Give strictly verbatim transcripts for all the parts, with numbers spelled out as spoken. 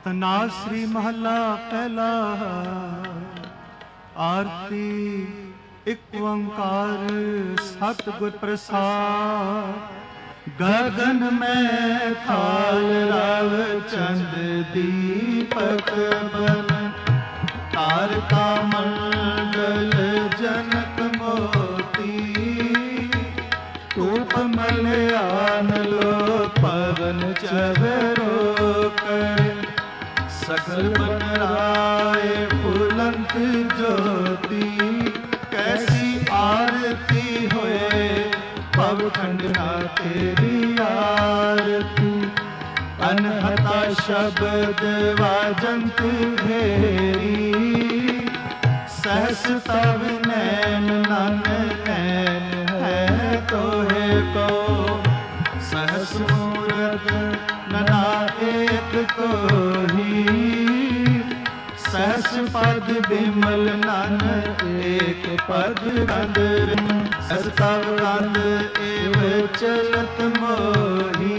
ਤਨਾਸਰੀ ਮਹੱਲਾ ਪਹਿਲਾ। ਆਰਤੀ ਇਕ ਓੰਕਾਰ ਸਤਿਗੁਰ ਪ੍ਰਸਾਦ। ਗਗਨ ਮੈਂ ਥਾਲ ਰਵ ਚੰਦ ਦੀਪਕ ਬਨ। ਤਾਰਕਾ ਮੰਡਲ ਜਨਕ ਮੋਤੀ। ਧੂਪ ਮਲਿਆਨ ਲੋ ਪਵਨ ਚਵਰੋ ਕਰ। सकल बन राय फुलंत ज्योति। कैसी आरती होए पव खंडना तेरी आरती। अनहता शब्द वाजंत घेरी। सहस तव नैन नन नैन है तोहे को। सहस मूरत नना एक कोही। सहस पद बिमल नन एक पद कंद। सहस तव कंद एव चलत मोही।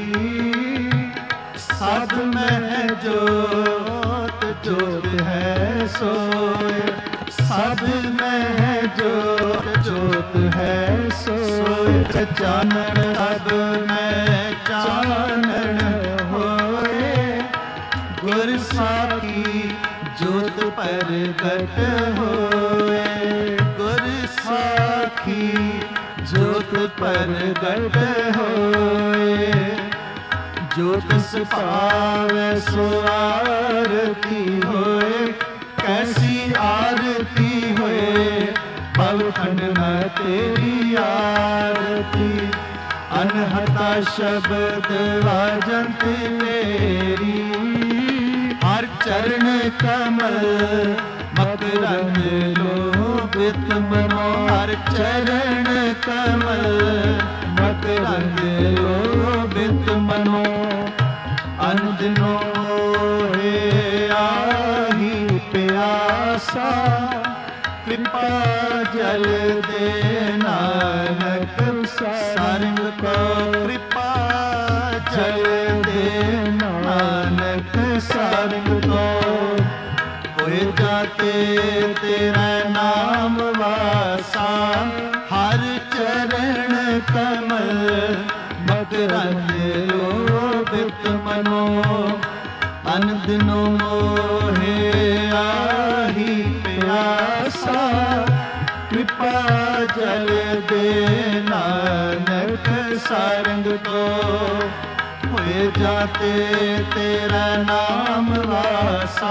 साध में जोत जोत है सोय। साध में जोत जोत है सोय। चानन सब में चानन होए। गुर साखी जोत प्रगट होए। गुर साखी जोत प्रगट होए। जोत पावे सो आरती होए। कैसी आरती होए पव खंडना तेरी आरती। अनहता शब्द वाजंत मेरी। हर चरण कमल मकरंद लोभित मनो। हर चरण कमल मकरंद लोभित मनो। अनदिनो हे आही प्यासा। कृपा जल दे नानक सारंग को। कृपा जल दे नानक सारंग को। होए जाते तेरा नाम वासा। हर चरण कमल मकरंद लोभित मनो। अनदिनो मोहे आही प्यासा। कृपा जल दे नानक सारंग को। होए जाते तेरा नाम वासा।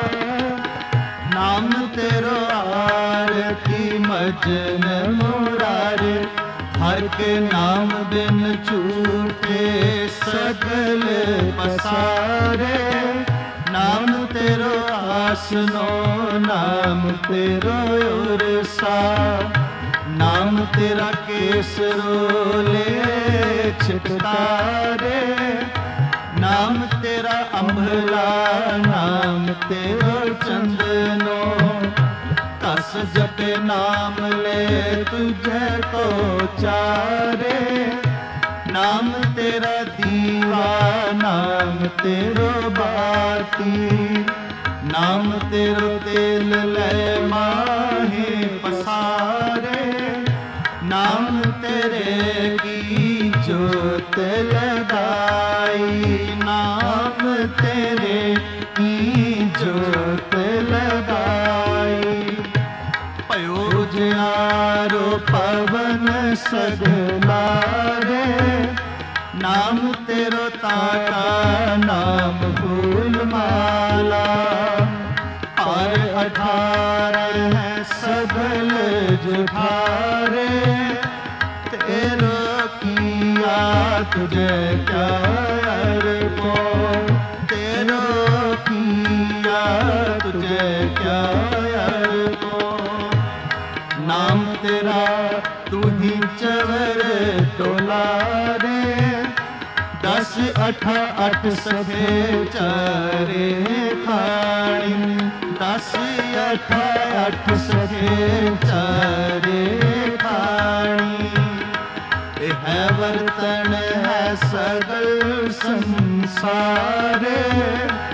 नाम तेरो आरती मजन मुरारे। हर के नाम बिन छूटे सगल पसारे। नाम तेरो आसनो नाम तेरो उरसा। नाम तेरा केसरोले छिटकारे। नाम तेरा अम्भला नाम तेरो चंदनो। कस जपे नाम ले तुझे को चारे। नाम तेरा दीवा नाम तेरो बाती। नाम तेरो तेल ले माहे पसारे। नाम तेरे की जोत लगाई। नाम तेरे की जोत लगाई। पयो जियारो पवन सगलारे। नाम तेरो ताका नाम फूल माला। और अठारह है सगल जुठारे। तेरो किया तुझे क्या को। तेरो किया तुझे क्या को। नाम तेरा तू ही चवर तोलारे। दस अठा अठ सफे चारे खाणी। दस अठा अठ सफे चारे खाणी। है वर्तन है सगल संसारे।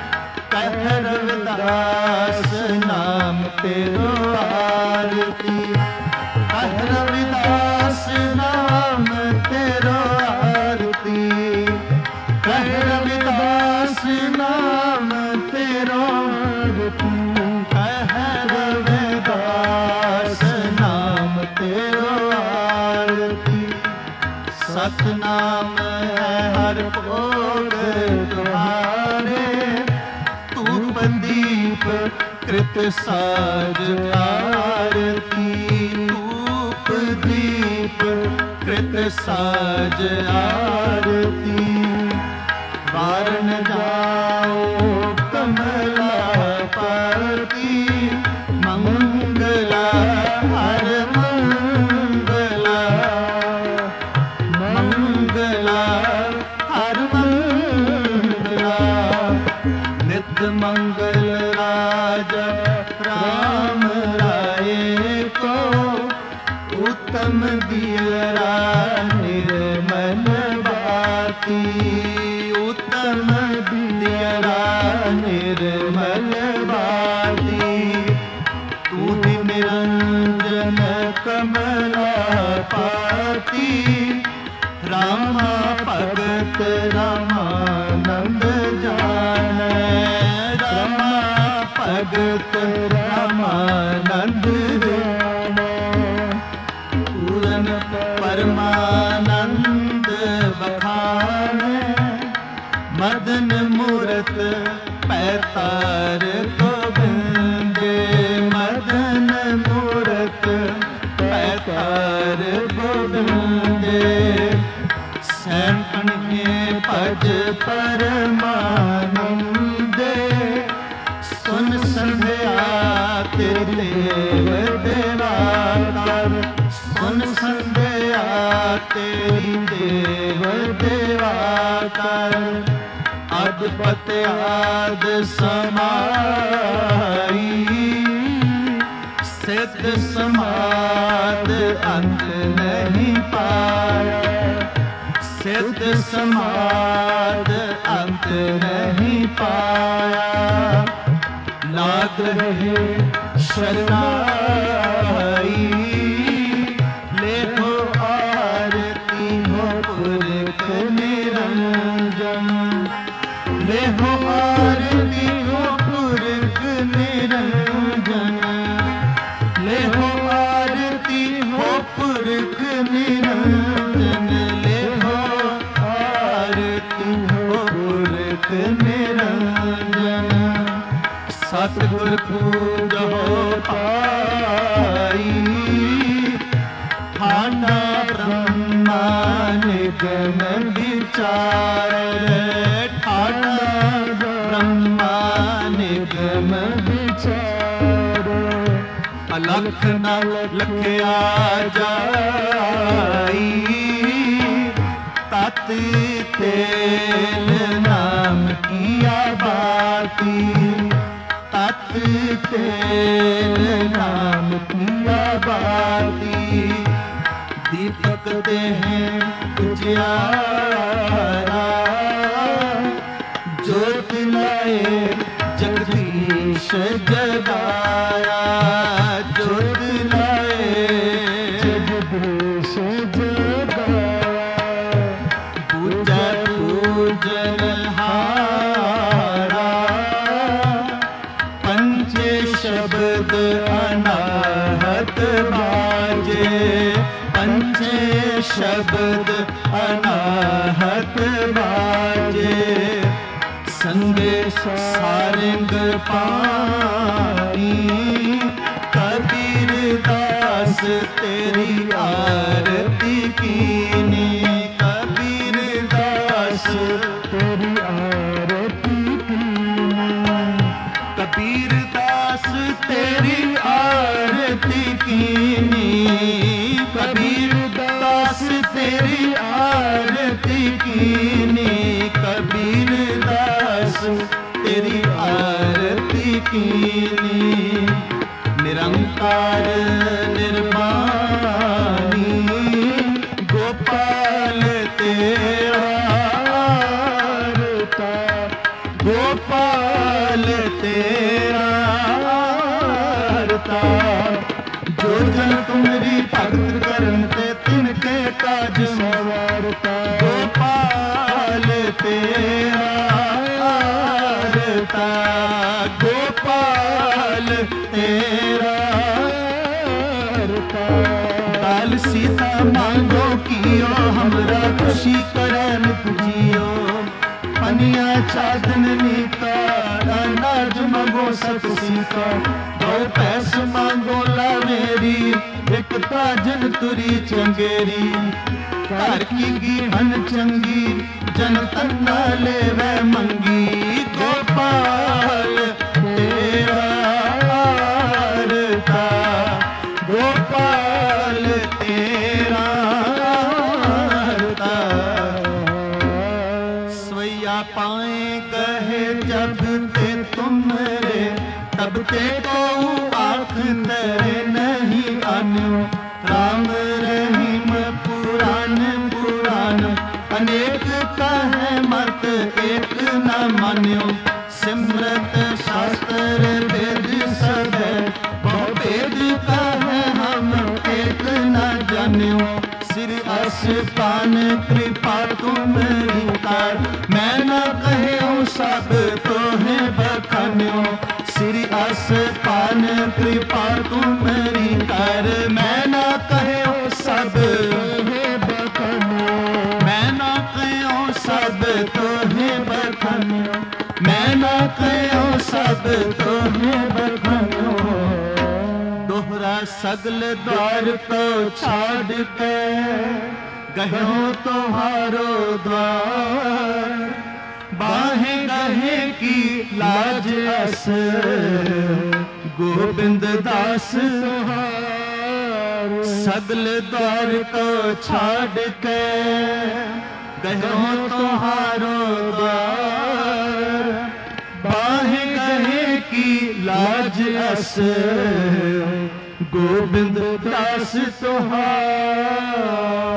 कह रविदास नाम तेरो आरती, कह रविदास नाम तेरो आरती, कह रविदास नाम तेरो आरती, कह रविदास नाम तेरो आरती। सतनाम है हर भोग तुम्हारे, धूप दीप कृत साज आरती, धूप दीप कृत साज आरती। वारण जाओ कमला पाती, मंगला हर मंगला, मंगला हर मंगला। नित मंगल राजा राम राय को, उत्तम दियरा निर्मल बाती, उत्तम दियरा निर्मल बाती। तू ही निरंजन कमला पाती, रामा भगत रामानंद जान, रामा भगत रामानंद जान। पूरन परमानंद बखान, मदन मूरत पैतार गोविंदे, मदन मूरत पैतार गोविंदे। सैंपण के भज परमानंदे, सुन संध्या तेरे देव देवाकर, सुन संध्या तेरी देव देवाकर। अदपत आद समाई, सिद्ध समाद अंत नहीं पाया, सिद्ध समाद अंत नहीं पाया। लाग रहे शरणाई, ले हो आरती हो पुरख निरंजन, ले हो आरती हो पुरख निरंजन, ले हो आरती हो पुरख निरंजन, ले हो आरती हो पुरख निरंजन। सतगुर पूजो पाई, ठाना ब्रह्मा निगम विचार, ठाना ब्रह्मा निगम विचार। अलख न लखया जाई, तत तेल नाम किया बाती, तत तेल नाम किया बाती। दीपक देह उजियारा, ज्योत लाए जगदीश जगाया, ज्योत लाए जगदीश जगाया। पूजा पूजन हारा, पंचे शब्द अनाहत बाजे, पंचे शब्द अनाहत बाजे। संदेश सारंग पानी, कबीर दास तेरी आरती कीनी, कबीर दास तेरी आरती कीनी। कबीर दास तेरी आरती कीनी, कबीर दास तेरी आरती कीनी, कबीर दास तेरी आरती कीनी। निरंकार निर्वाणी, गोपाल तेरा आरता, गोपाल सौ दो पैस मांगोला मेरी एक ताजन तुरी चंगेरी घर की गिहन चंगी जन तन्ना ले वै मंगी गोपाल तेरा आरता गोपाल तेरा आरता स्वैया पाए कहे जब ते तुमरे तब ते को आँख तेरे नहीं आन्यो राम रहीम पुराण पुराण अनेक कहे मत एक न मान्यो सिमरत शास्त्र वेद सब बहु वेद कहे हम एक न जान्यो सिर असपान कृपा तुमरी कार मैं न कहो सब तोहे बखान्यो श्री असपान कृपा तुमरी कार मैं न कहो सब तोहे बखान्यो मैं न कहो सब तोहे बखान्यो मैं न कहो सब तोहे बखान्यो दोहरा सगल द्वार को छाड़ के गयो तुम्हारो द्वार बाहें गहे की लाज अस गोविंद दास तुहार सगल द्वार को छाड़ के गयो तुम्हारो द्वार बाहें गहे की लाज अस गोविंद दास तुहार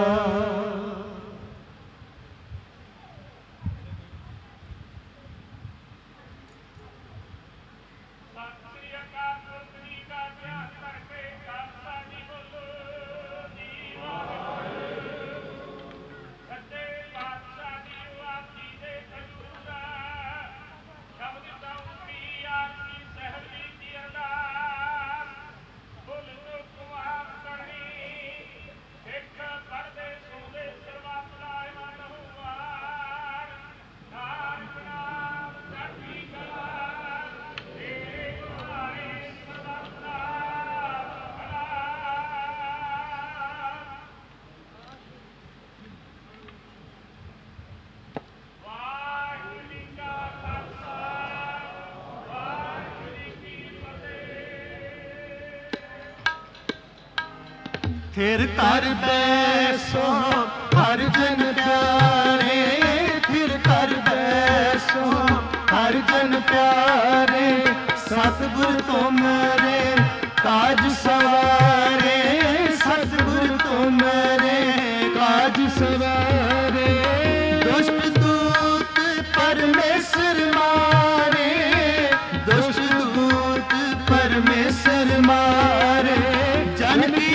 फिर कर बैसो हर जन प्यारे फिर कर बैसो हर जन प्यारे सतगुर तुमरे काज सवारे सतगुर तुमरे काज सवारे दुष्ट दूत परमेश्वर मारे दुष्ट दूत परमेश्वर मारे जन की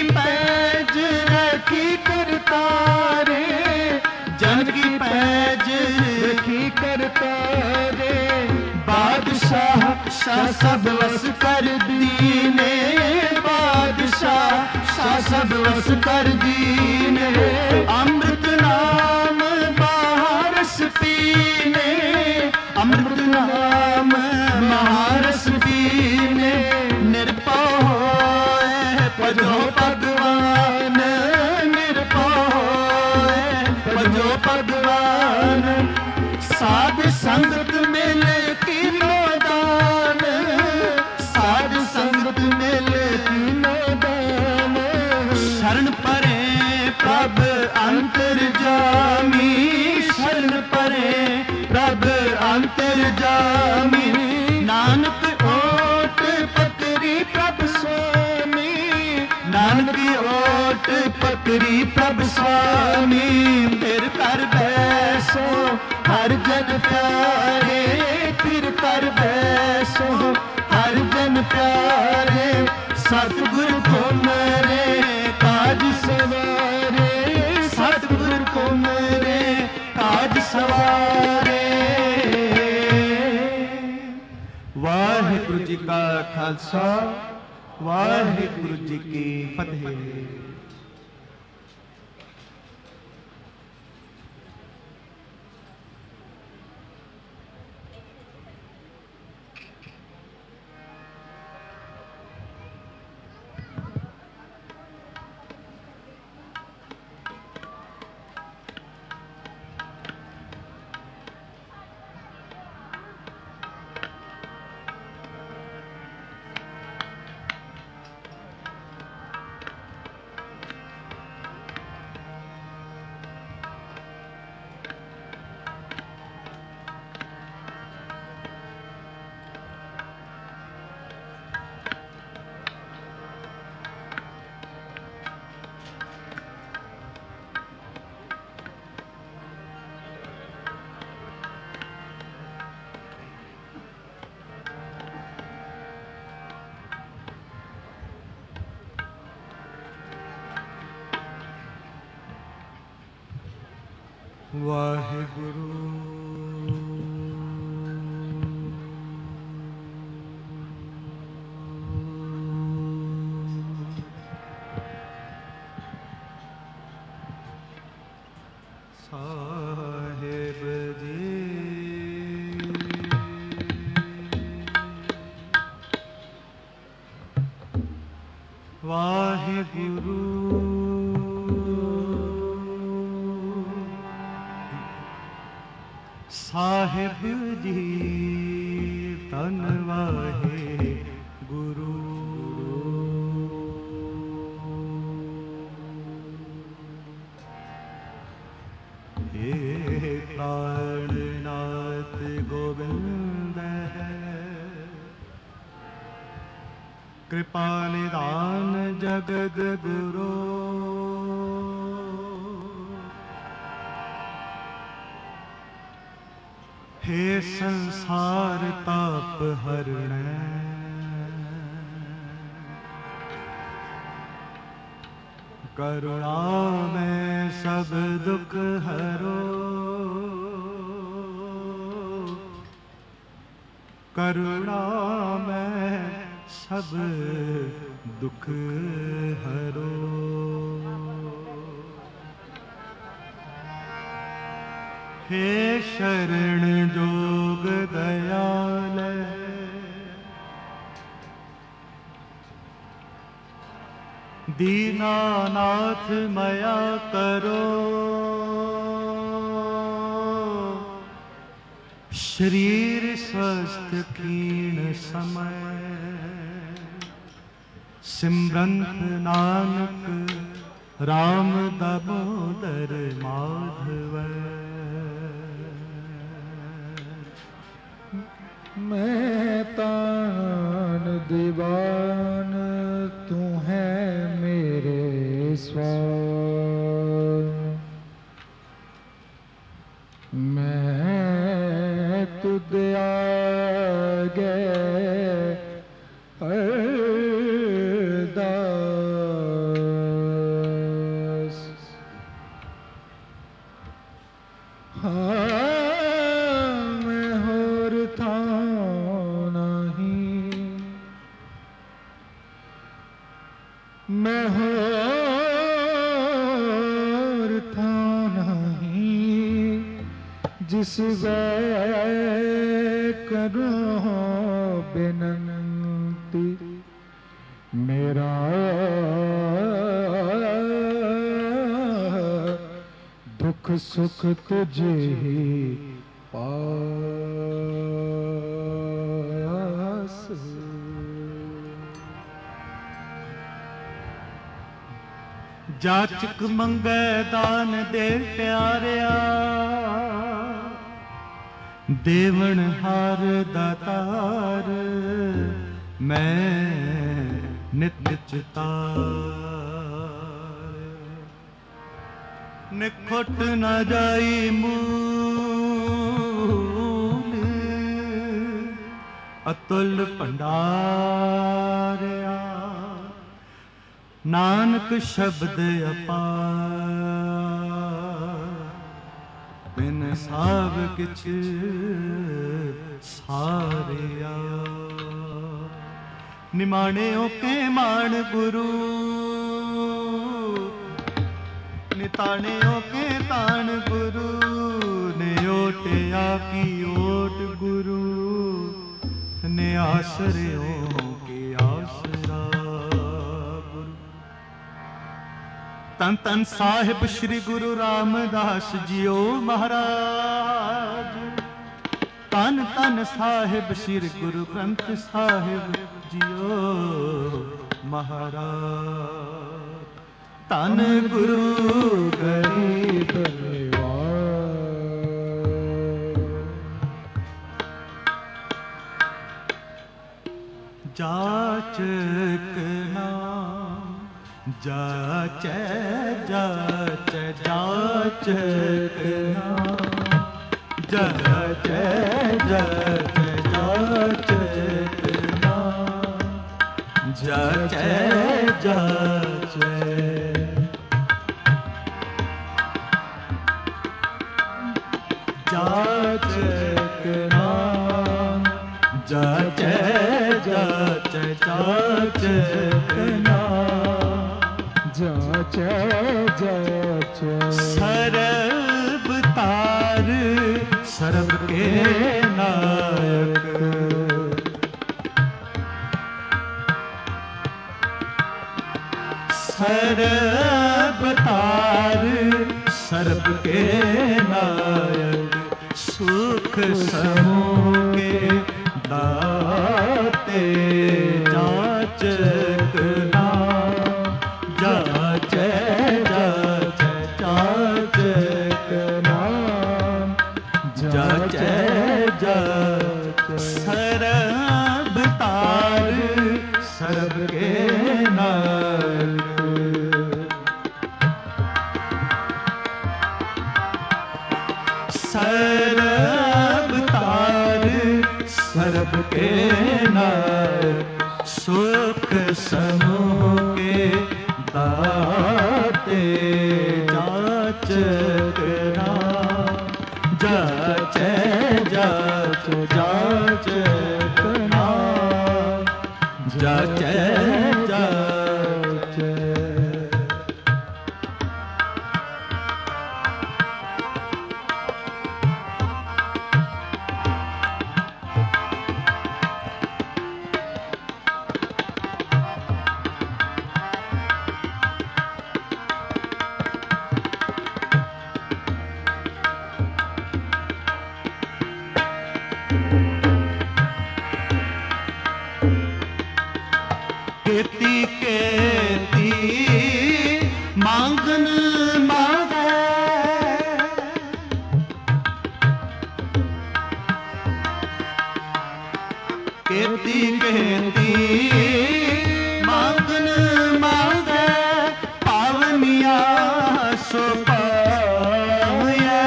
करतारे जन की पैज रखी करतारे बादशाह शाह सब वस कर दीने बादशाह शाह सब वस कर दीने अमृत नाम महारस पीने अमृत नाम महारस पीने निर्भय होए भजो भगवान भगवान साध संगत मिले तीनो दान साध संगत मिले तीनो दान शरण परे प्रभ अंतर जामी शरण परे प्रभ अंतर जामी नानक ओट पकड़ी प्रभ स्वामी नानक ओट पकड़ी प्रभ स्वामी फिर कर बैसो हर जन प्यारे फिर कर बैसो हर जन प्यारे सतगुर तुमरे काज सवारे सतगुर तुमरे काज सवारे वाहिगुरु जी का खालसा वाहिगुरु जी की फतेह। वाहिगुरु साहिब जी वाहिगुरु साहिब जी तन वाहे गुरु हे प्राणनाथ गोविंद कृपा निदान जगद गुरु हे संसार ताप हरण करुणा में सब दुख हरो करुणा में सब दुख हरो हे शरण जोग दयाल दीनानाथ मया करो शरीर स्वस्थ क्षीण समय सिमरंत नानक राम दामोदर माधव मैं तान दीवान तू है मेरे स्वामी मैं तुझ आगे अरदास हाँ मैं होर था नहीं जिस वे करूं बेनंती मेरा दुख सुख तुझे ही पास जाचक मंगे दान दे प्यारिया देवन हार दातार मैं नित्य चितार निखुट न जाई मूल अतुल भंडारिया नानक शब्द अपार बिन साव किछ सारिया निमाणियों के मान गुरु निताणियों के तान गुरु ने ओटिया की ओट गुरु ने आश्रयों के आसरा तन तन साहिब श्री गुरु रामदास जियो महाराज तन तन साहिब श्री गुरु ग्रंथ साहिब जियो महाराज तन गुरु गरीब जाचक नाम जाचे जाचे जाचक नाम जाचे जाचे जाचक नाम जाचे जाचे जाचक नाम जाचे जाचे जाचक नाम जाचे जाचे सर्ब तार सर्ब के नायक सर्ब तार सर्ब के नायक सुख समूह के दाते जाचक नाम जाचे जाचे जाचक नाम जाचे जाचे सर्ब तार सर्ब के नायक सर्ब तार सर्ब के नायक सुख समूह के दाते जाचक नाम जाचे जाचे जाचक नाम जाचे जाचे केती केती मांगन मांगे केती केती मांगन मांगे पावनिया सो पाए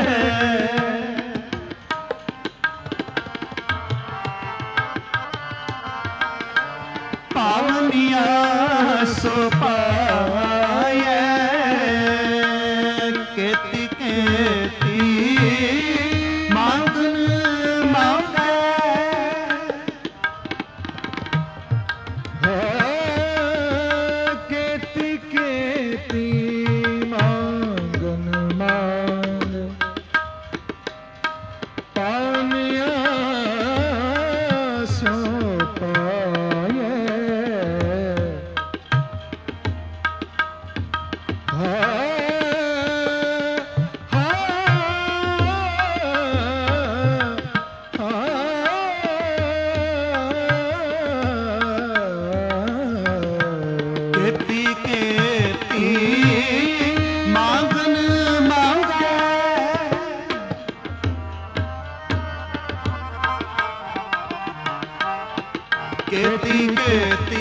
पावनिया सो पाए केती केती मांगन मांगे केती केती मांगन मांग पावनिया सो पाए केती केती मांगन मांगे केती केती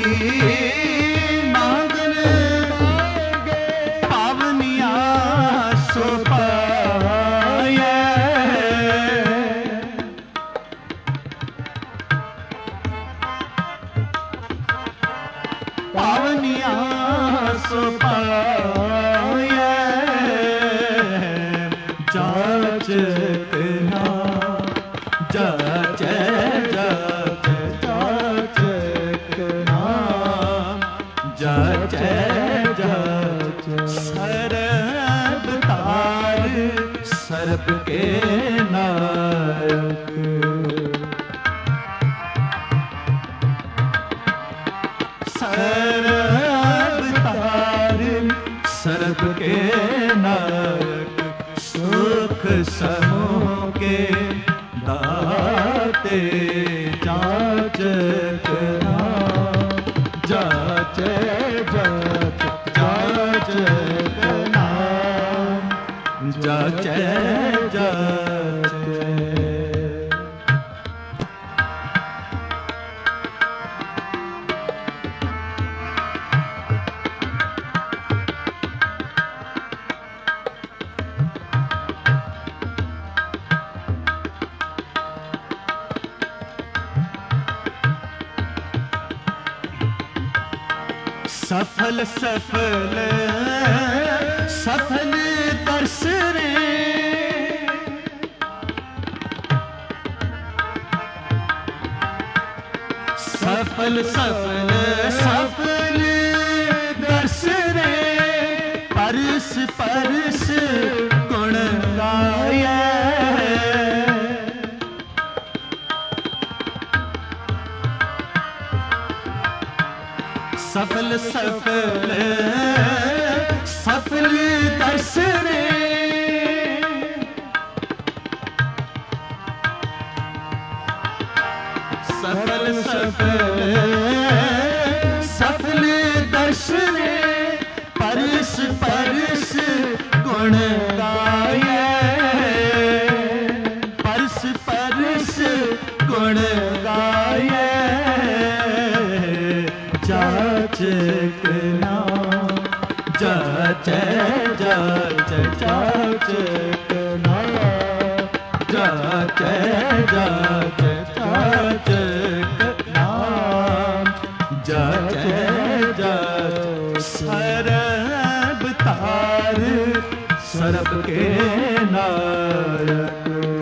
मांगन मांगे पावनिया सो पाए पावनिया सो पाए जाचक नाम जाचे जाचे जाचक नाम जाचे जाचे सर्ब तार सर्ब के नायक सर्ब तार सर्ब के नायक सुख समूह के दाते जाचक नाम जाचे जाचे जाचक नाम जाचे जाचे सफल सफल सफल दर्श रे सफल सफल सफल दर्श रे परस परस गुण गाये सफल सफल सफल दर्श रे सफल सफल सफल दर्श रे परस परस गुण गाये परस परस गुण गाये जाचक नाम जाच जाच जाचक नाम जाच जाच जाचक नाम जाच जाच सरब तार सरब के नायक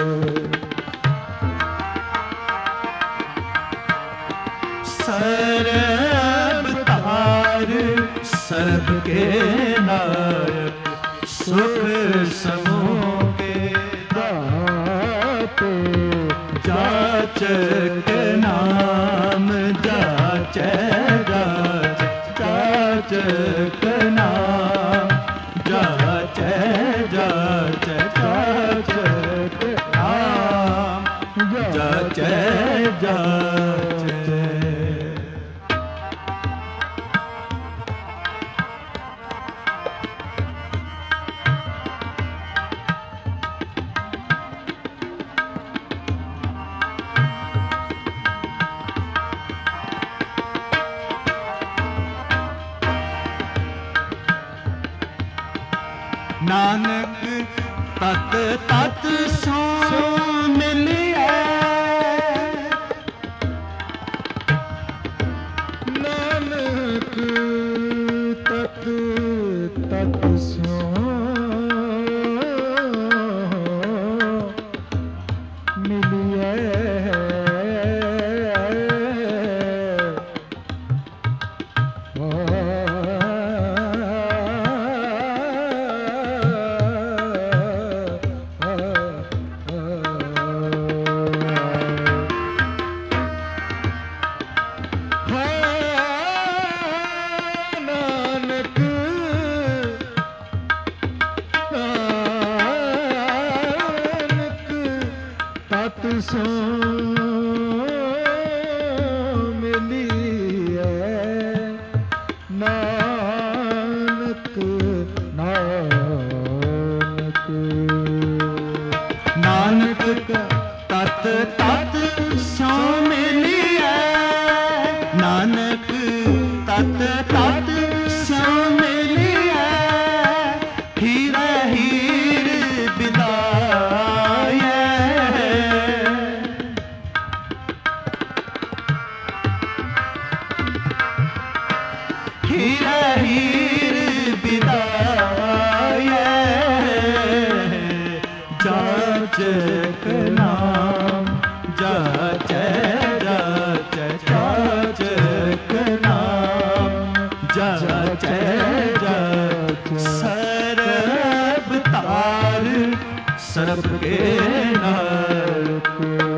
सरब तार सरब के नायक सुख समूह के दाते जाचक नाम जाच जाच जाचक नाम जाच जाच जाचक नाम जाच जाच नानक तत तत सो मिलिए नानक तत तत सो मिलिए सो मिलिए नानक नानक नानक तत तत सो मिलिए नानक तत तत सो मिलिए हीरा हीर बिदाए हीरा हीर बिदाए जाचक नाम जाच जाच जाचक नाम जाच जाच सरब तार सरब के नायक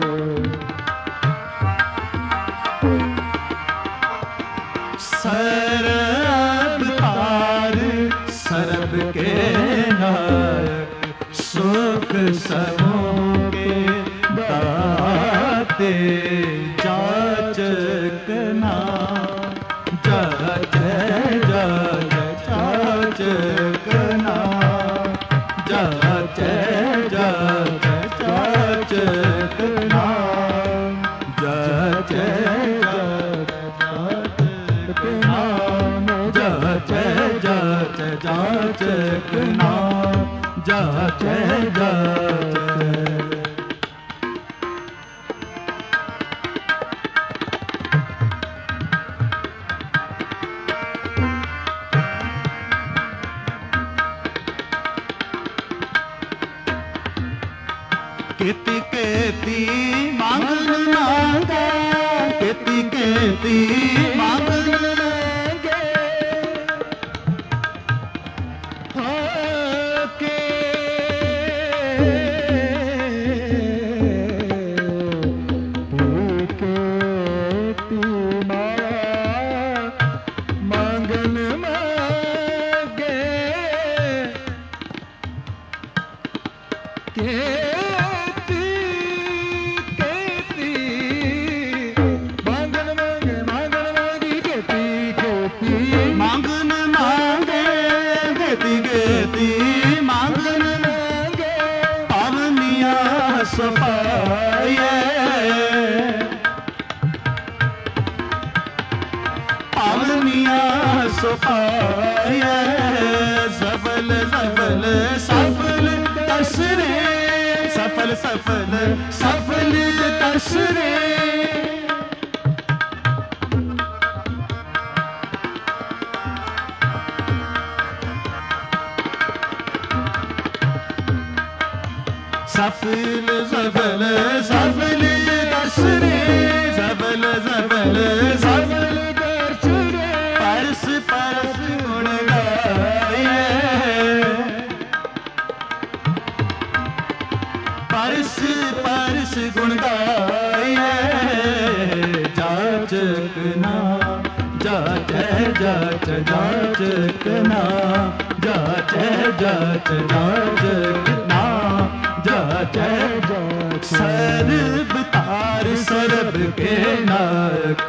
सरब तार सरब के नायक सुख समूह के दाते जाचक नाम जाच जाच जाचक नाम जाच जाच जाचक नाम जाच जाच जाच जाचक नाम जाच जाच केती केती मांगन मांगे, केती केती मांगन मांगे, हाँ के केती मांगन मांगे, केती केती मांगन मांगे, मांगन मांगी केती केती मांगन मांगे, केती केती मांगन मांगे, पावनिया सफाये, पावनिया सफाये, सफल सफल सफल तसरे, सफल सफल सफल तसरे, सफल सफल सफल दर्शने, सफल सफल सफल दर्शने, परस परस गुण गाए, परस परस गुण गाए, जाचक ना जाच जाच जाचक ना, जाच जाच जाचक ना, जाच जाच सरब तार सरब के नायक,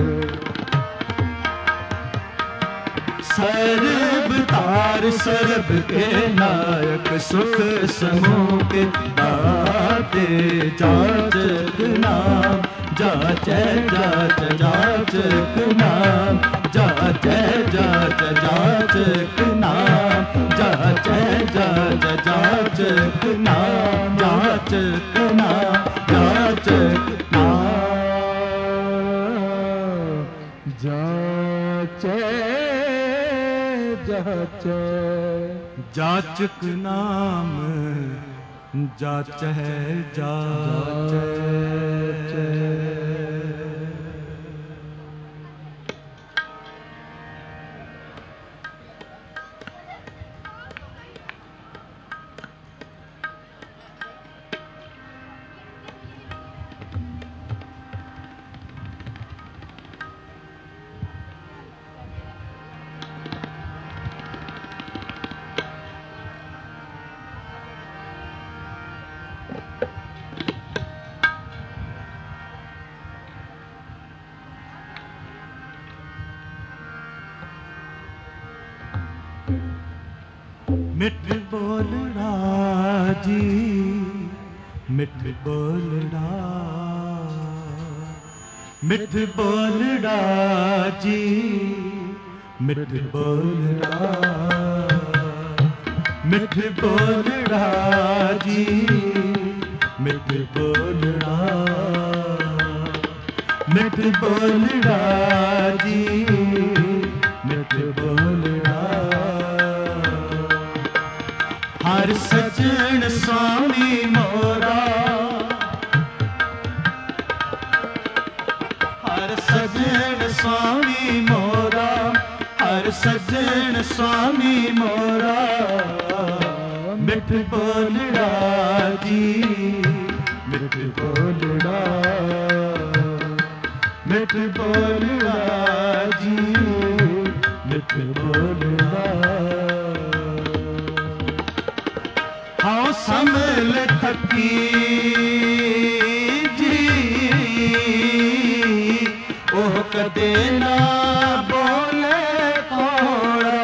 सरब तार सरब के नायक, सुख समूह के दाते, जाचक नाम जाच जाच जाचक नाम, जाच जाच जाचक नाम, जाच जाच जाचक नाम, जाचक नाम जाचक नाम, जाचे जाचे जाचक नाम जाच है जाच। मिठ बोलड़ा जी, मिठ बोलड़ा, मिठ बोलड़ा जी, मिठ बोलड़ा, मिठ बोलड़ा जी, मिठ बोलड़ा, मिठ बोलड़ा जी, मिठ बोलड़ा, हर सजन स्वामी मोरा, हर सजन स्वामी मोरा, हर सजन स्वामी मोरा, मिठ बोलड़ा जी, मिठ बोलड़ा, मिठ बोलड़ा जी, मिठ बोलड़ा, हाँ संभल थकी जी, ओह कदे ना बोले थोड़ा,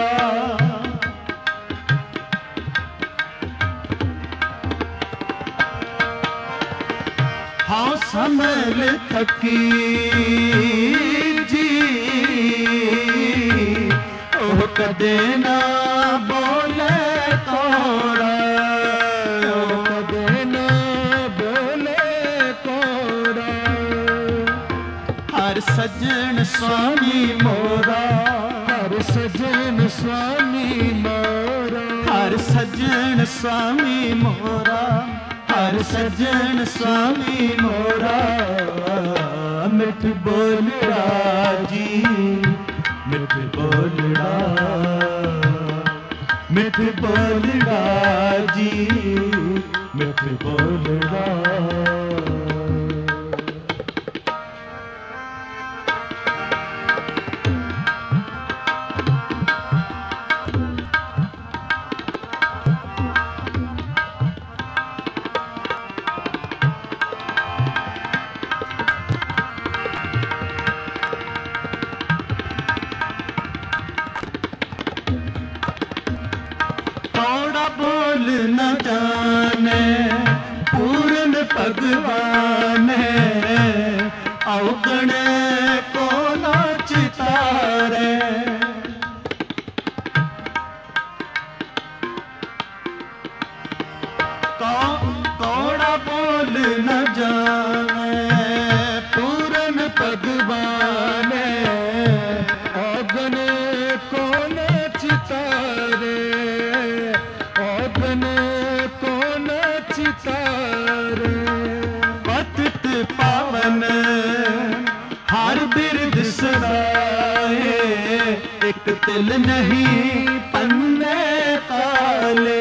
हाँ संभल थकी जी, ओह कदे ना बोले थोड़ा, हर सजन स्वामी मोरा, हर सजन स्वामी मोरा, हर सजन स्वामी मोरा, हर सजन स्वामी मोरा मिठ बोलड़ा जी मिठ बोलड़ा मिठ बोलड़ा जी मिठ बोलड़ा बोल न जाने पूर्ण भगवान अवगण को न चितारे कौड़ा बोल न जाने पूर्ण भगवान अवगण को न चितारे पतित पावन हर बिरद सदाए एक तिल नहीं पन्ने काले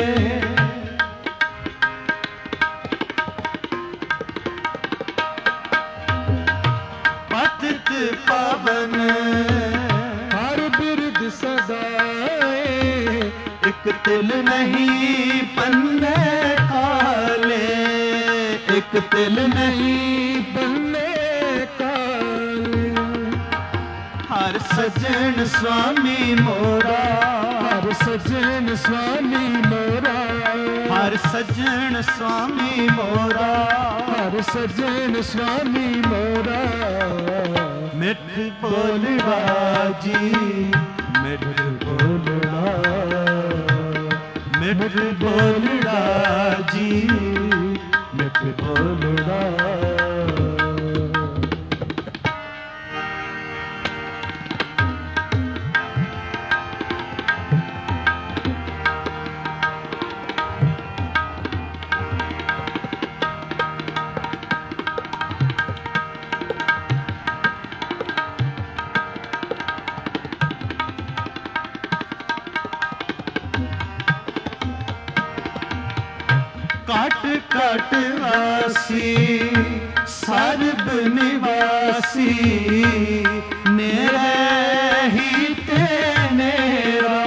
पतित पावन हर बिरद सदाए एक तिल नहीं पन्ने काले एक तिल नहीं पन्ने काले हर सजन स्वामी मोरा हर सजन स्वामी मोरा हर सजन स्वामी मोरा हर सजन स्वामी मोरा मिठ बोलड़ा जी मिठ बोलड़ा मिठ बोलड़ा जी मिठ बोलड़ा काट काट वासी सर्ब निवासी मेरे ही तेरा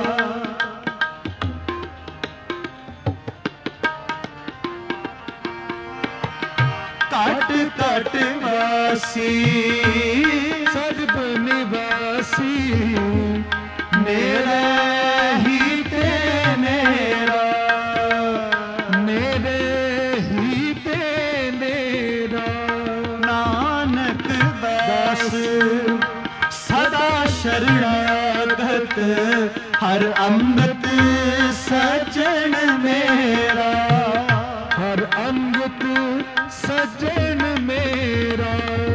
काट काट वासी सर्ब निवासी मेरे ही तेरा सदा शरणागत हर अमृत सजन मेरा हर अमृत सजन मेरा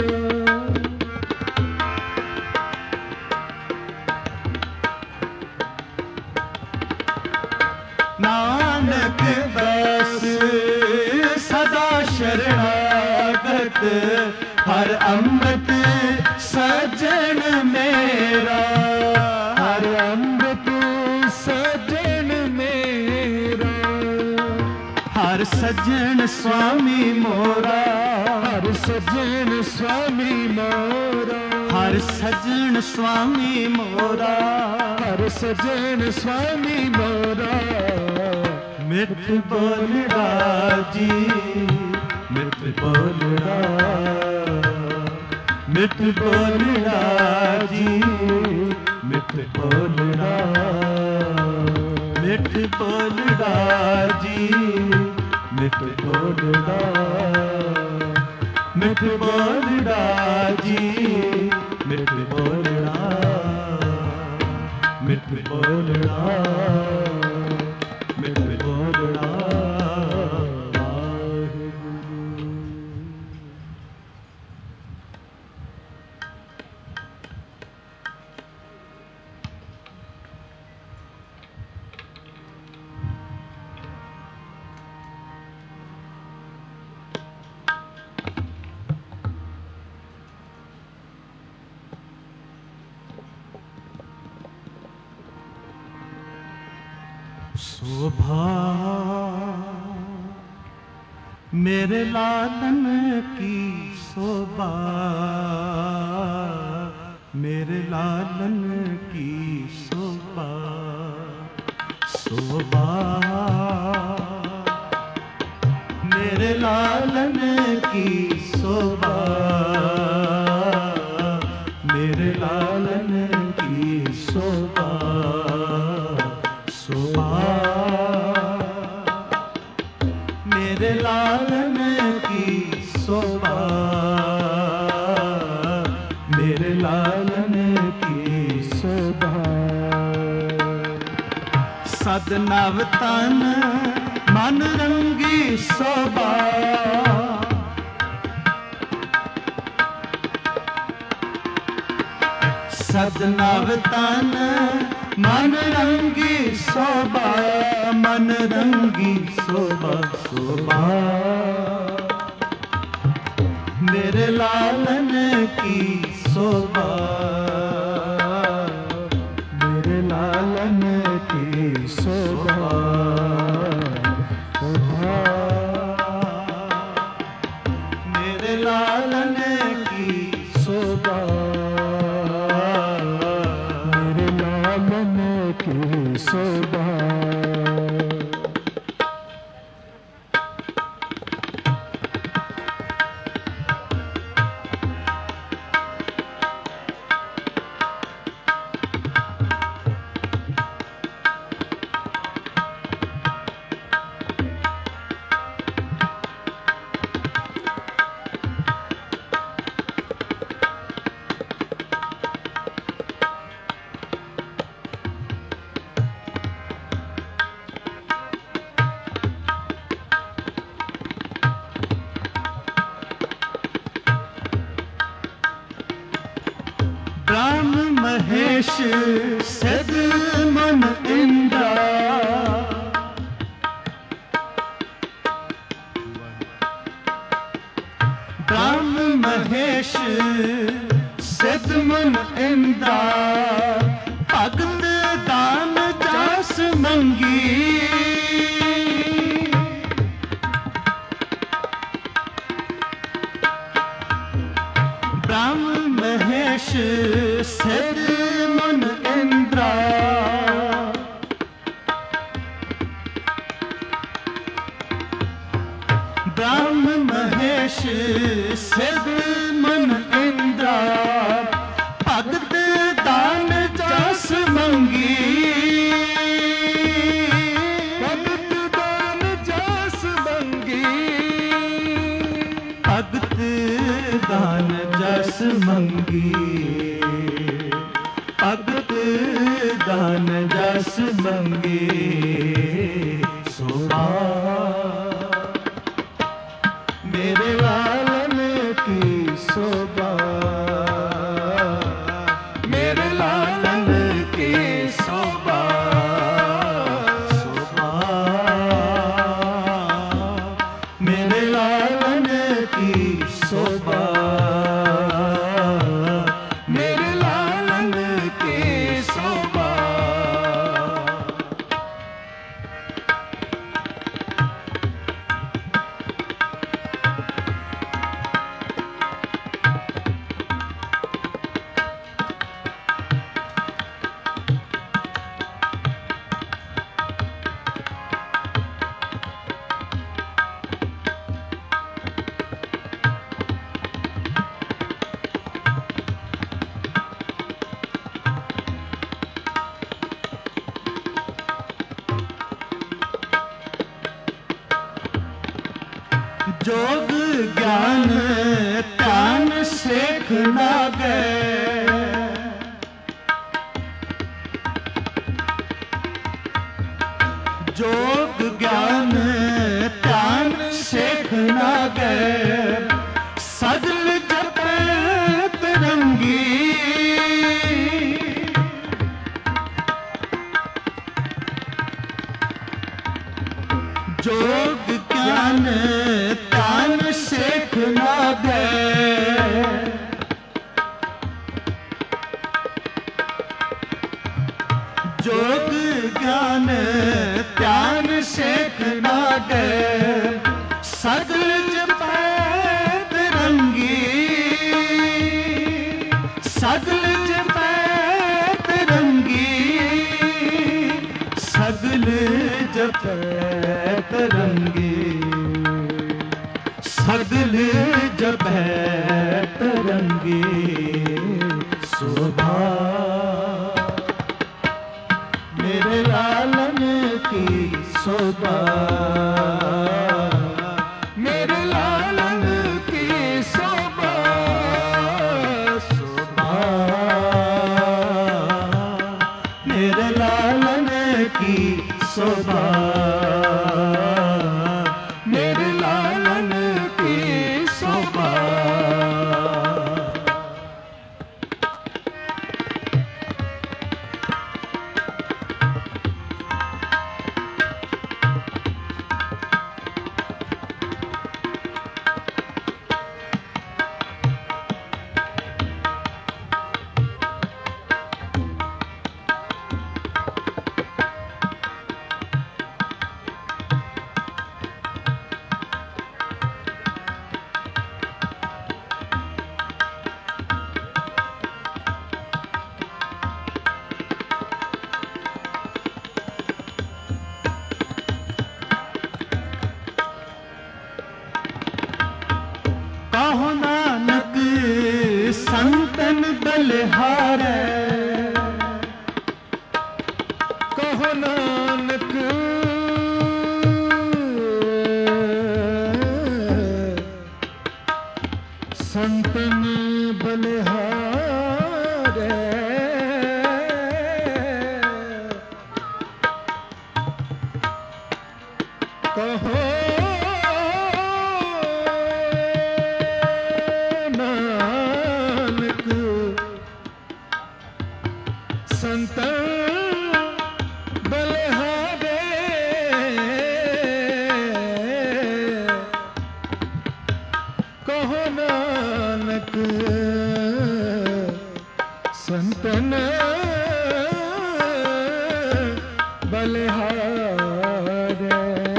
नानक दास सदा शरणागत हर अमृत सजन मेरा हर अमृत सजन मेरा हर सजन स्वामी मोरा हर सजन स्वामी मोरा हर सजन स्वामी मोरा हर सजन स्वामी मोरा मिठ बोलड़ा जी मिठ बोलड़ा मिठ बोलड़ा जी मिठ बोलड़ा मिठ बोलड़ा जी मिठ बोलड़ा मिठ बोलड़ा जी मिठ बोलड़ा मिठ बोलड़ा मिठ बोलड़ा शोभा मेरे लालन की शोभा, मेरे लालन की शोभा, शोभा मेरे लालन की शोभा, मेरे लालन की शोभा, शोभा मेरे लालन की शोभा, मेरे लालन की शोभा। सद नव तन मन रंगी शोभा, सद नव तन मन रंगी शोभा, मन रंगी शोभा, शोभा मेरे लालन की शोभा, मेरे लालन की शोभा, शोभा मेरे लालन की शोभा, मेरे लालन की शोभा। ब्रह्म महेश सिद्ध मन इंद्रा, ब्रह्म महेश सिद्ध मन इंद्रा, भगत दान जस मंगी, ब्रह्म महेश सिद्ध मन इंद्रा, ब्रह्म महेश सिद्ध मन इंद्रा, भगत दान जस मंगी, भगत दान जस मंगी, भगत दान जस मंगी, भगत दान जस मंगी, शोभा मेरे लालन की शोभा, मेरे लालन की शोभा, शोभा मेरे लालन की शोभा, मेरे लालन की शोभा। जोग ज्ञान ध्यान सेख ना गए, जोग ज्ञान ध्यान सेख ना गए, सजल जपत रंगी, जोग ज्ञान ध्यान सेख ना गए, जोग ज्ञान सगल जपैत रंगी, सगल जपैत रंगी, सगल जपैत रंगी शोभा मेरे लालन की शोभा, मेरे लालन की शोभा, शोभा मेरे लालन की शोभा, मेरे लालन की शोभा। कहो नानक संतन बलिहारै, कहो नानक संतन बलिहारै, कहो संतन बलिहारै, कहो नानक संतन बलिहारै।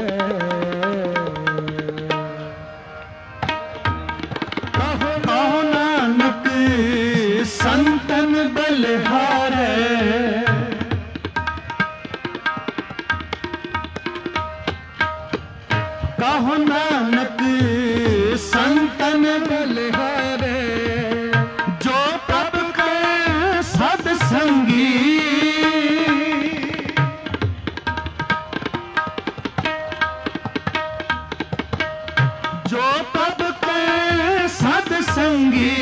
कहो नानक संतन बलिहारै, कहो नानक संतन बलिहारै, जो प्रभु के सत्संगी, जो प्रभु के सत्संगी,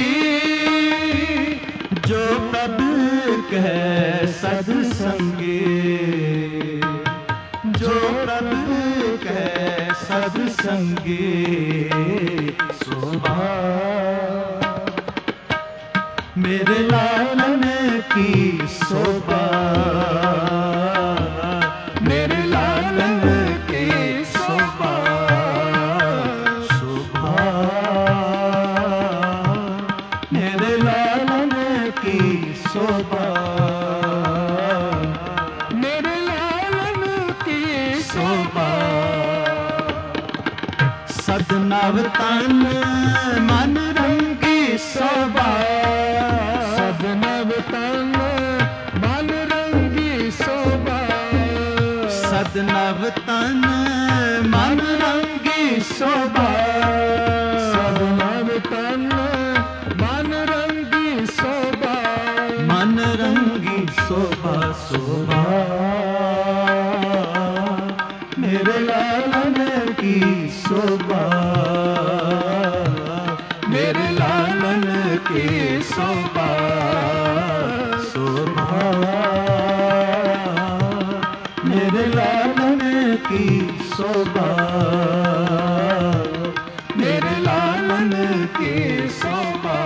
जो प्रभु के सत्संगी, जो प्रभु के सत्संगी शोभा मेरे लालन की शोभा, मेरे लालन की शोभा, शोभा मेरे लालन की शोभा, मेरे लालन की शोभा। सदनव तन मन रंगी शोभा, सदनव तन मन रंगी शोभा, सदनव तन मन रंगी शोभा, सदनव तन मन रंगी शोभा, मन रंगी शोभा, शोभा मेरे लालन की शोभा, मेरे लालन की शोभा, शोभा मेरे लालन की शोभा, मेरे लालन की शोभा।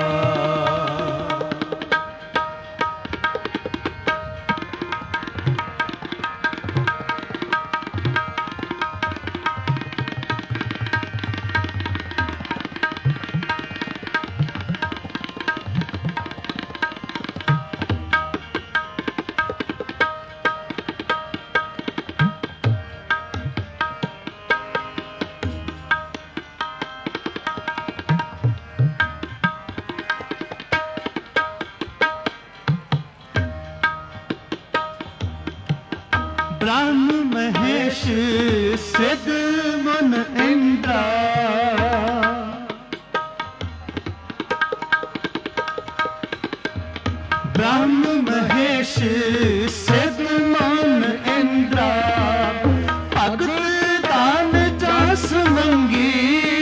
महेश सिद्ध मुन इंद्रा ब्रह्म महेश सिद्ध मुन इंद्रा भगत दान जस मंगी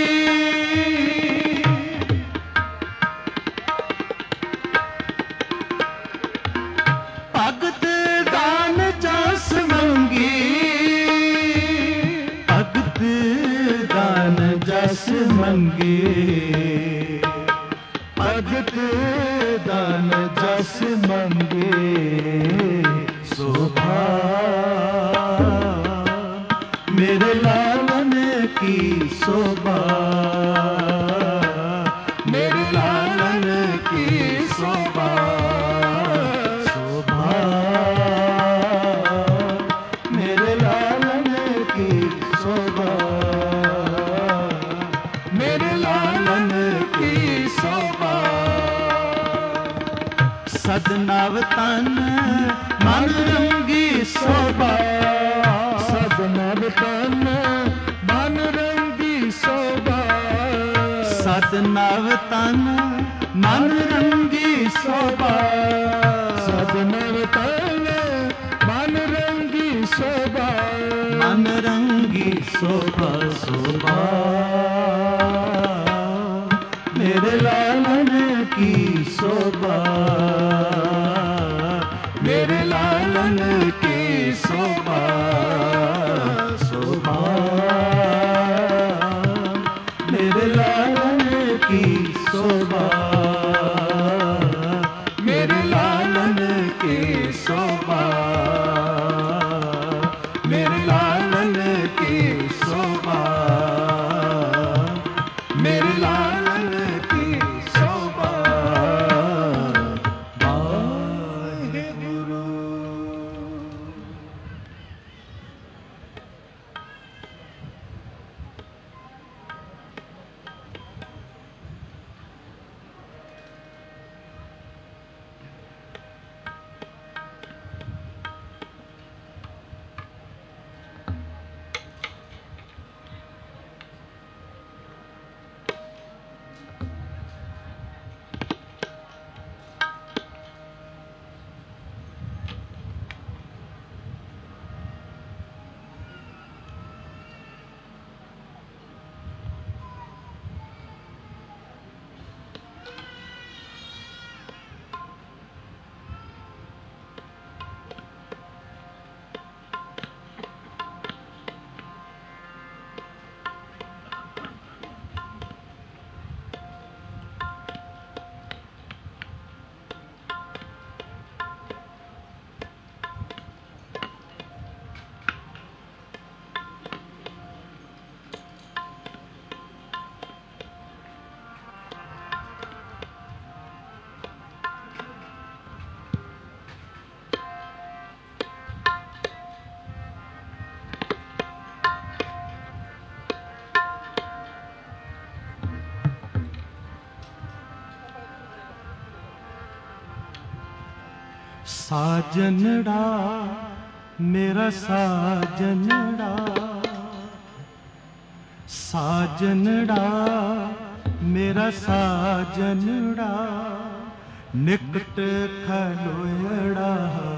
भगत दान जस मंगी भगत दान जस मंगी भगत दान जस मंगे शोभा मेरे लालन की शोभा मेरे लालन की शोभा शोभा मेरे लालन की शोभा मेरे लालन की शोभा सदनवतन मन रंगी शोभा सदनवतन मन रंगी शोभा सदनवतन मन रंगी शोभा सदनवतन मन रंगी शोभा मन रंगी शोभा शोभा मेरे लालन की शोभा मेरे लालन की शोभा शोभा मेरे लालन की शोभा मेरे लालन की शोभा मेरे लालन की शोभा मेरे लालन की शोभा वाहेगुरु। साजनड़ा मेरा साजनड़ा साजनड़ा मेरा साजनड़ा निकट खलोयड़ा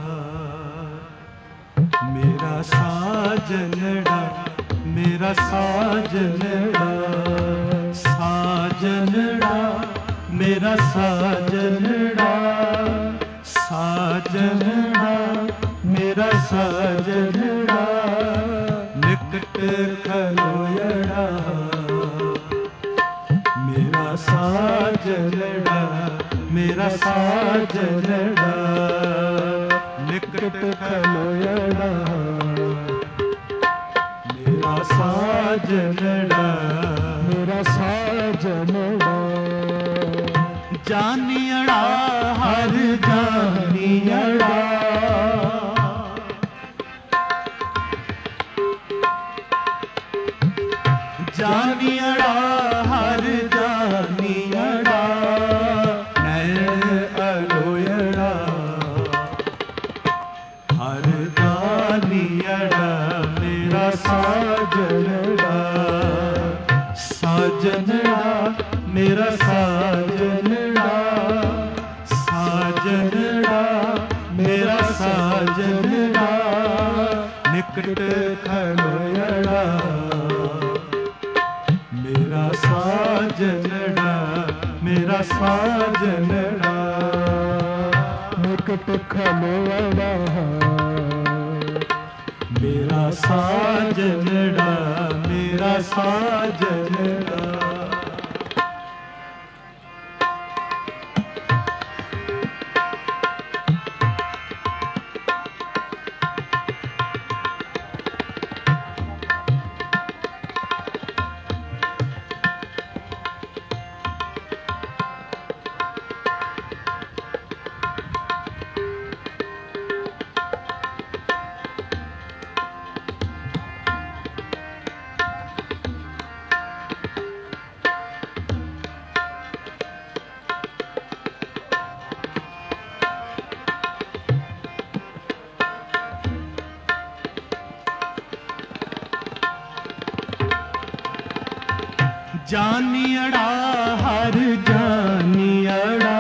मेरा साजनड़ा मेरा साजनड़ा साजनड़ा मेरा साजनड़ा साजनड़ा मेरा साजनड़ा निकट खलोयड़ा मेरा साजनड़ा मेरा साजनड़ा निकट खलोयड़ा मेरा साजनड़ा मेरा साजनड़ा जानियड़ा हर जानियड़ा जानियड़ा हर जानियड़ा नैन अलोयड़ा हर जानियड़ा मेरा साजनड़ा, साजनड़ा मेरा साजनड़ा, निकट खलोयड़ा मेरा साजनड़ा, मेरा साजनड़ा, निकट खलोयड़ा मेरा साजनड़ा, मेरा साजनड़ा। जानियड़ा हर जानियड़ा,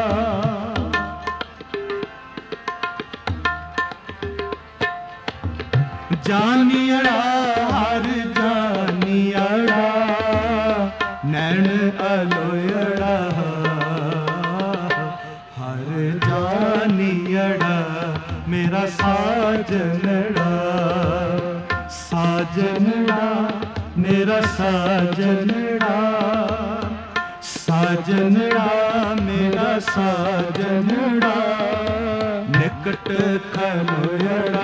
जानियड़ा हर जानियड़ा, नैन अलोयड़ा हर जानियड़ा, मेरा साजनड़ा, साजनड़ा मेरा साजनड़ा, साजनड़ा मेरा साजनड़ा, निकट खलोयड़ा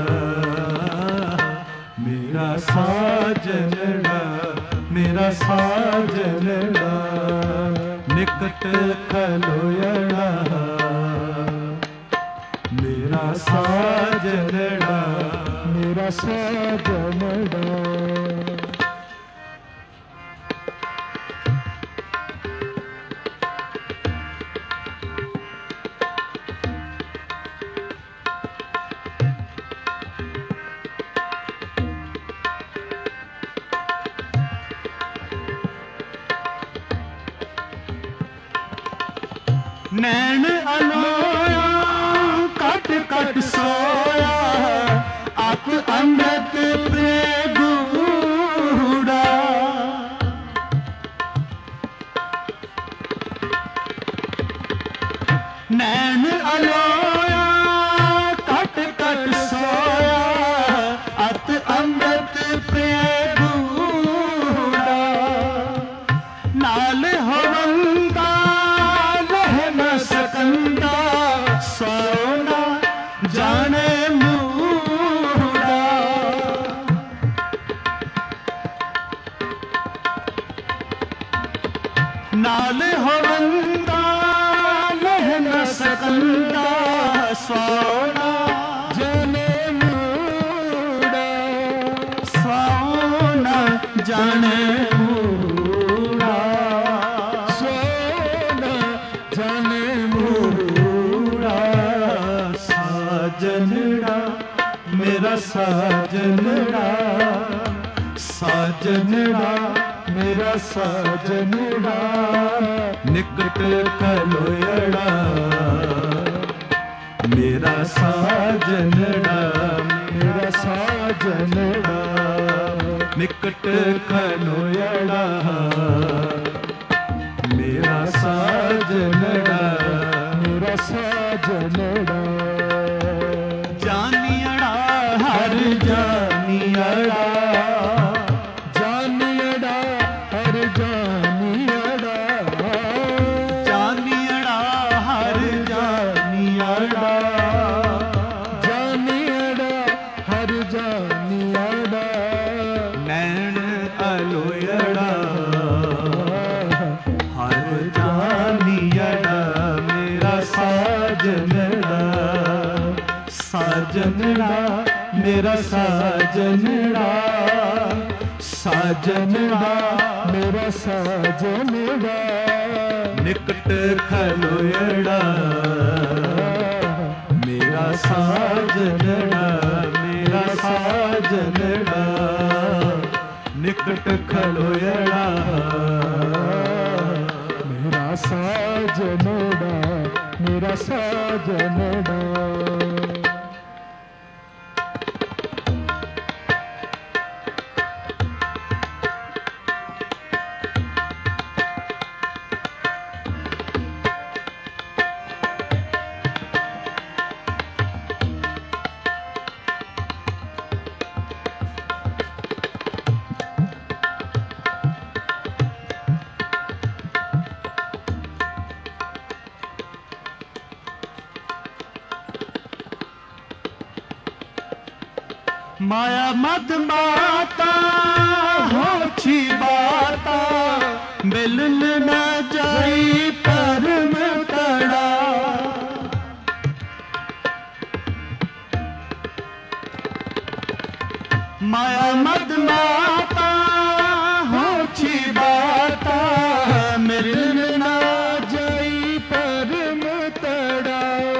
मेरा साजनड़ा, मेरा साजनड़ा, निकट खलोयड़ा मेरा साजनड़ा, मेरा साजनड़ा। नैन अलोया कट कट सोया, अत अमृत प्रेगूड़ा, नैन अलोया कट कट सोया, अत अमृत प्रेगूड़ा, नाल होवंदा सकंदा, सोना जाने मूड़ा, नाल होवंदा लह न सकंदा, सोना जाने मूड़ा, सोना जाने मूड़ा, सोना जाने मूड़ा, साजनड़ा मेरा साजनड़ा, साजनड़ा मेरा साजनड़ा, निकट खलोयड़ा मेरा साजनड़ा, मेरा साजनड़ा, निकट खलोयड़ा मेरा साजनड़ा, मेरा साजनड़ा। जानियड़ा हर जानियड़ा, जानियड़ा हर जानियड़ा, जानियड़ा हर जानियड़ा, जानियड़ा हर जानियड़ा, नैन अलोयड़ा हर जानियड़ा, मेरा साजनड़ा, साजनड़ा मेरा साजनड़ा, साजनड़ा मेरा साजनड़ा, निकट खलोयड़ा मेरा साजनड़ा, मेरा साजनड़ा, निकट खलोयड़ा मेरा साजनड़ा, मेरा साजनड़ा। माया मद माता होछी बाता, मिलन न जाई परम तड़ा। माया मद माता होछी बाता, मिलन न जाई परम तड़ा।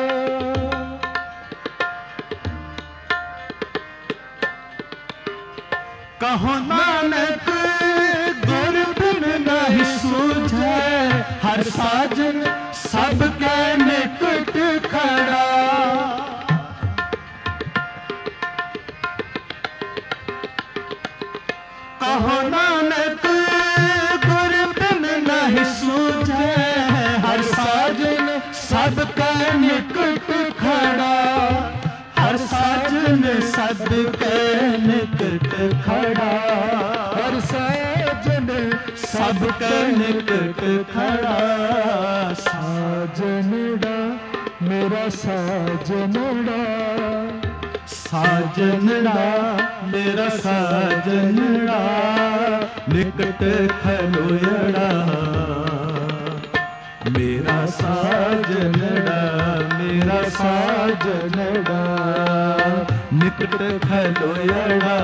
कहो नानक गुर बिन नहीं सूझे, हर साजन सबके निकट खड़ा। कहो नानक गुर बिन नहीं सूझे, हर साजन सबके निकट खड़ा। हर साजन सबके निकट खड़ा, हर साजन सबके निकट खड़ा। साजनड़ा, मेरा साजनड़ा, साजनड़ा मेरा साजनड़ा, निकट खलोयड़ा। मेरा साजनड़ा, मेरा साजनड़ा, निकट खलोयड़ा।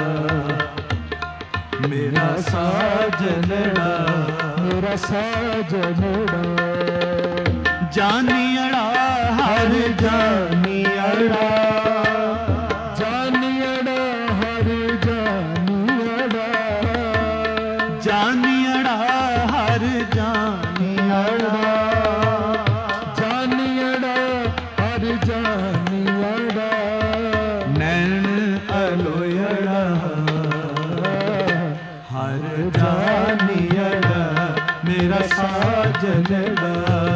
मेरा साजनड़ा, मेरा साजनड़ा। जानियड़ा हर जानियड़ा, जानियड़ा हर जानियड़ा, जानियड़ा हर जानियड़ा। जानियड़ा हर जानियड़ा। नैन अलोयड़ा हर जानियड़ा, मेरा साजनड़ा।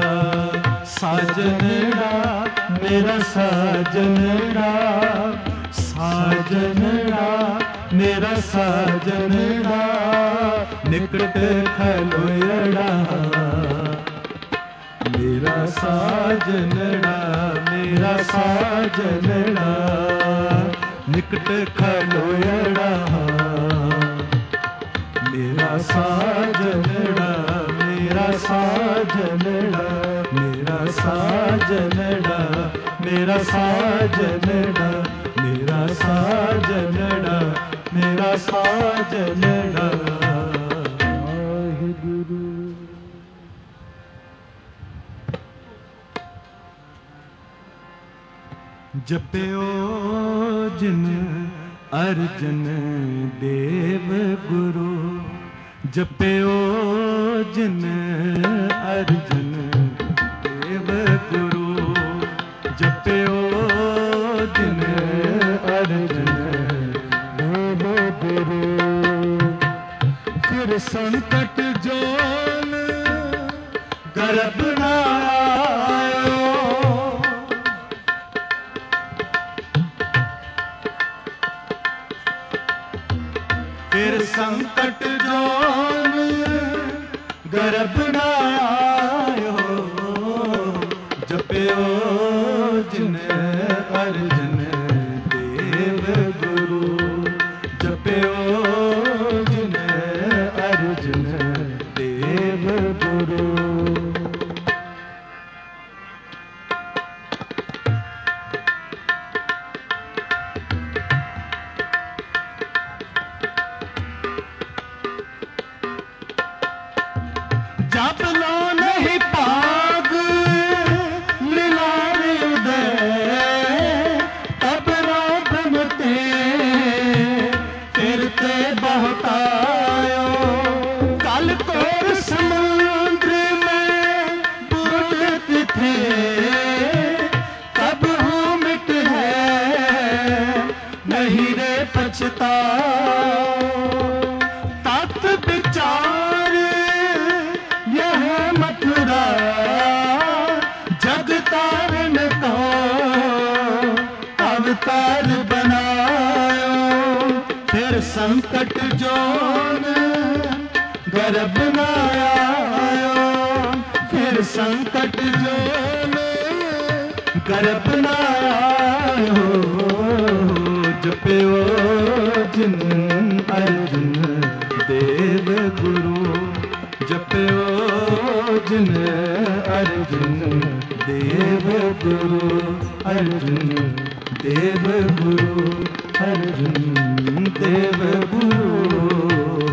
साजनड़ा मेरा साजनड़ा, साजनड़ा मेरा साजनड़ा, निकट खलोयड़ा। मेरा साजनड़ा, मेरा साजनड़ा, निकट खलोयड़ा। मेरा साजनड़ा, मेरा साजनड़ा, मेरा साजनड़ा, मेरा साजनड़ा, मेरा साजनड़ा, मेरा साजनड़ा। वाहिगुरु। जप्यो जिन अर्जन देव गुरु, जप्यो जिन अर्जन देव गुरु, जप्यो जिन अर्जन देव गुरु। फिर संकट जोन गर्भ न आयो, फिर संकट जोन गर्भ न आयो। जप्यो जिन अर्जन देव गुरु, जप्यो जिन अर्जन देव गुरु। जप लो नहीं पाग लीलार उदय, संकट जोन गर्भ न आयो, फिर संकट जोन गर्भ न आयो, जप्यो जिन अर्जुन देव गुरु, जप्यो जिन अर्जुन देव गुरु, अर्जुन देव गुरु, अर्जुन देव गुरु।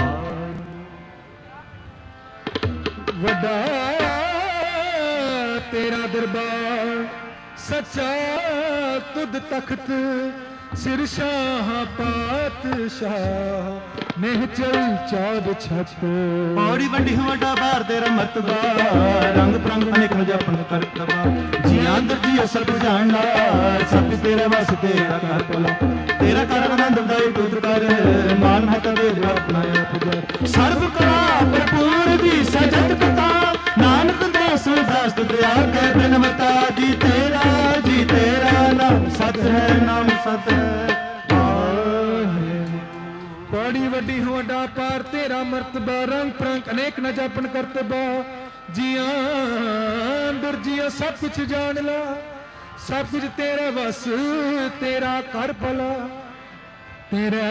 वड्डा तेरा दरबार सच्चा तुद तख्त, सिर शाह पातशाह नेह चल चाद छत। पौड़ी वड्डी वड्डा बार तेरा मर्तबा, रंग परंग अनेक जपन करतबा, जियां अंदर जियो सब जानना, सब तेरे बस तेरा कर भला, तेरा कर आनंद दाई पुत्र कर, मान है तबे अपना आप सर्व कला भरपूर दी सजत पिता, नानक दास दास दया के बिनवता, जी तेरा जी तेरा नाम सत है, नाम सत है। पौड़ी वड्डी वड्डा पार तेरा मर्तबा, रंग परंग अनेक न जापन करतबा, जिया अंदर जिया सब कुछ जान ला, सब कुछ तेरा बस तेरा कर भला, तेरे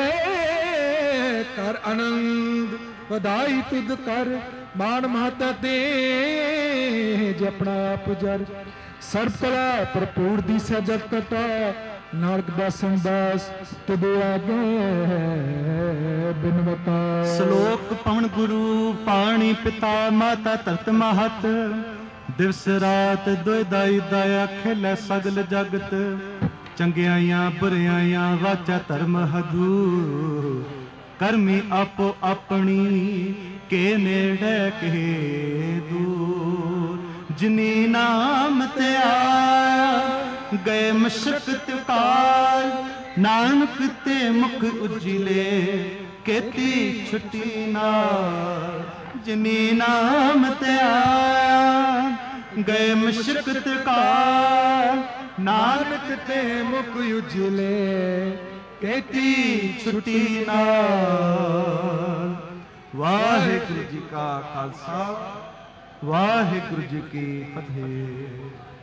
कर आनंद वधाई तुद कर, मान महता दे जपना आप जर, सर्व कला भरपूर दी सजत कटा, नानक दासन दास तुद आगे बिनवता। श्लोक पवन गुरु पाणी पिता, माता तरत महत, दिवस रात दुय दाई दया खेलै सगल जगत, चंगियाइयां बुरियाइयां वाचा धर्म हदूर, करमी आपो अपनी के नेड़े के दूर, जिनी नाम ते आया गए मशरक काल, नानक ते मुख उजिले केती छुटी नाल, जिनी नाम ते आया गए मशरक काल, नानक ते मुख उजिले केती छुटी नाल। वाहिगुरु जी का खालसा, वाहिगुरु जी की फतेह।